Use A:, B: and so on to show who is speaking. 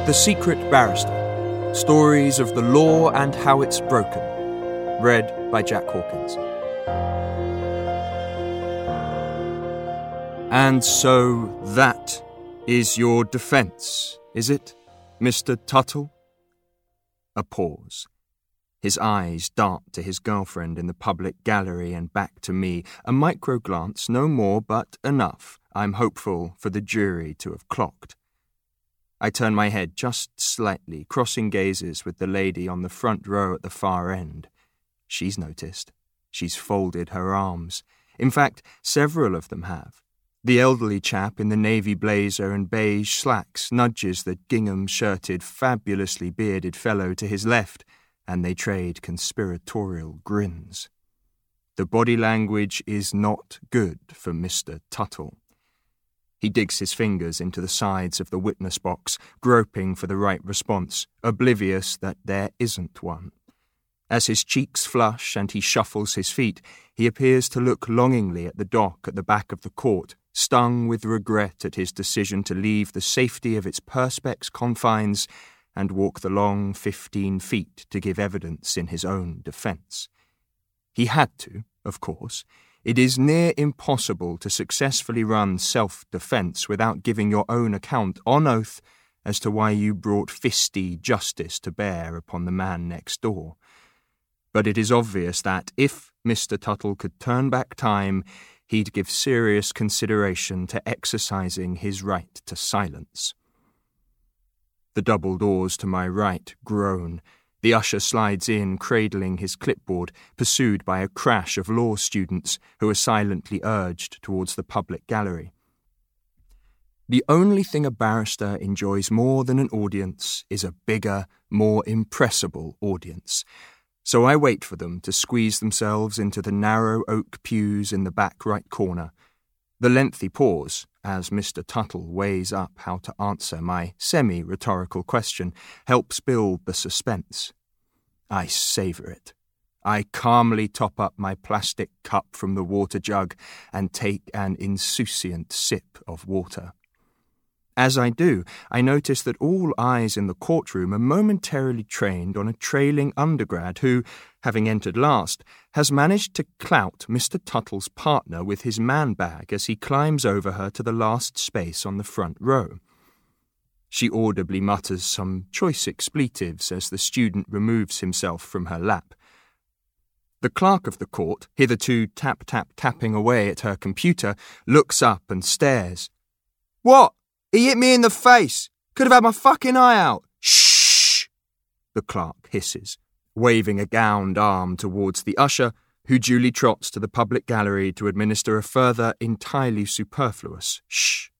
A: The Secret Barrister. Stories of the law and how it's broken. Read by Jack Hawkins. And so that is your defence, is it, Mr. Tuttle? A pause. His eyes dart to his girlfriend in the public gallery and back to me, a micro-glance, no more, but enough, I'm hopeful, for the jury to have clocked. I turn my head just slightly, crossing gazes with the lady on the front row at the far end. She's noticed. She's folded her arms. In fact, several of them have. The elderly chap in the navy blazer and beige slacks nudges the gingham-shirted, fabulously bearded fellow to his left, and they trade conspiratorial grins. The body language is not good for Mr. Tuttle. He digs his fingers into the sides of the witness box, groping for the right response, oblivious that there isn't one. As his cheeks flush and he shuffles his feet, he appears to look longingly at the dock at the back of the court, stung with regret at his decision to leave the safety of its perspex confines and walk the long 15 feet to give evidence in his own defence. He had to, of course. It is near impossible to successfully run self-defence without giving your own account on oath as to why you brought fisty justice to bear upon the man next door. But it is obvious that, if Mr. Tuttle could turn back time, he'd give serious consideration to exercising his right to silence. The double doors to my right groan. The usher slides in, cradling his clipboard, pursued by a crash of law students who are silently urged towards the public gallery. The only thing a barrister enjoys more than an audience is a bigger, more impressible audience. So I wait for them to squeeze themselves into the narrow oak pews in the back right corner. The lengthy pause, as Mr. Tuttle weighs up how to answer my semi-rhetorical question, helps build the suspense. I savour it. I calmly top up my plastic cup from the water jug and take an insouciant sip of water. As I do, I notice that all eyes in the courtroom are momentarily trained on a trailing undergrad who, having entered last, has managed to clout Mr. Tuttle's partner with his man-bag as he climbs over her to the last space on the front row. She audibly mutters some choice expletives as the student removes himself from her lap. The clerk of the court, hitherto tap-tap-tapping away at her computer, looks up and stares. "What? He hit me in the face! Could have had my fucking eye out! Shh!" the clerk hisses, waving a gowned arm towards the usher, who duly trots to the public gallery to administer a further entirely superfluous shh.